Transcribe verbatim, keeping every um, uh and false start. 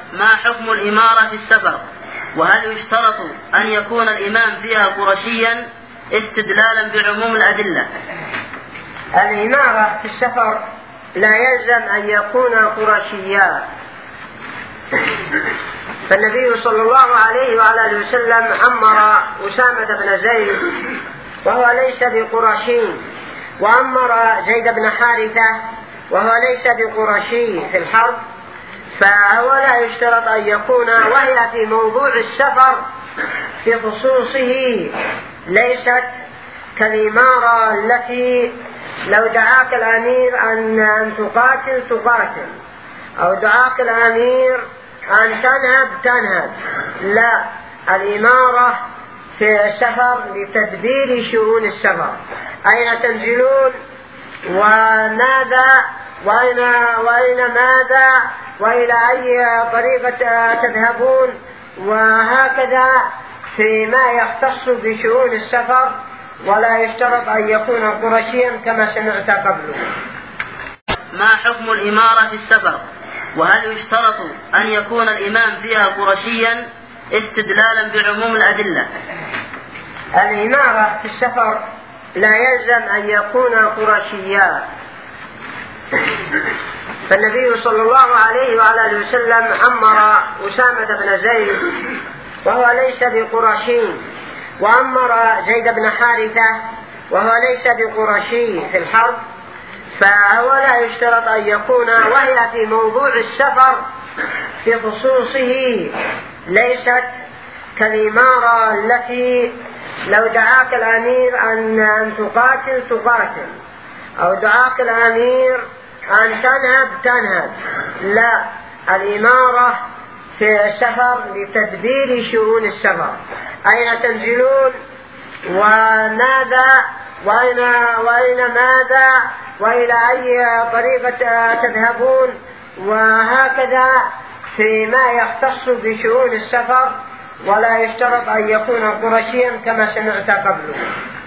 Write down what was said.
ما حكم الإمارة في السفر؟ وهل يشترط أن يكون الإمام فيها قرشيا استدلالا بعموم الأدلة؟ الإمارة في السفر لا يلزم أن يكون قرشيا، فالنبي صلى الله عليه وعلى آله وسلم أمر أسامة بن زيد وهو ليس بقرشي، وأمر زيد بن حارثة وهو ليس بقرشي في الحرب، فهو لا يشترط أن يكون، وهي في موضوع السفر في خصوصه ليست كالإمارة التي لو دعاك الأمير أن تقاتل تقاتل، أو دعاك الأمير أن تنهب تنهب. لا، الإمارة في السفر لتدبير شؤون السفر، أين تنزلون وماذا وأين, وأين ماذا وإلى أي طريقة تذهبون، وهكذا فيما يختص بشؤون السفر، ولا يشترط أن يكون قرشيا كما سمعت قبله. ما حكم الإمارة في السفر؟ وهل يشترط أن يكون الإمام فيها قرشيا استدلالا بعموم الأدلة؟ الإمارة في السفر لا يلزم أن يكون قرشيا، فالنبي صلى الله عليه وعلى آله وسلم أمر أسامة بن زيد وهو ليس بقرشي، وأمر زيد بن حارثة وهو ليس بقرشي في الحرب، فهو لا يشترط أن يكون، وهي في موضوع السفر في خصوصه ليست كالإمارة التي لو دعاك الأمير أن تقاتل تقاتل، أو دعاك الأمير أن تنهب تنهب. لا، الإمارة في السفر لتدبير شؤون السفر، أين تنزلون وماذا وأين, وأين ماذا وإلى أي طريقة تذهبون، وهكذا فيما يختص بشؤون السفر، ولا يشترط أن يكون قرشيا كما سمعت قبله.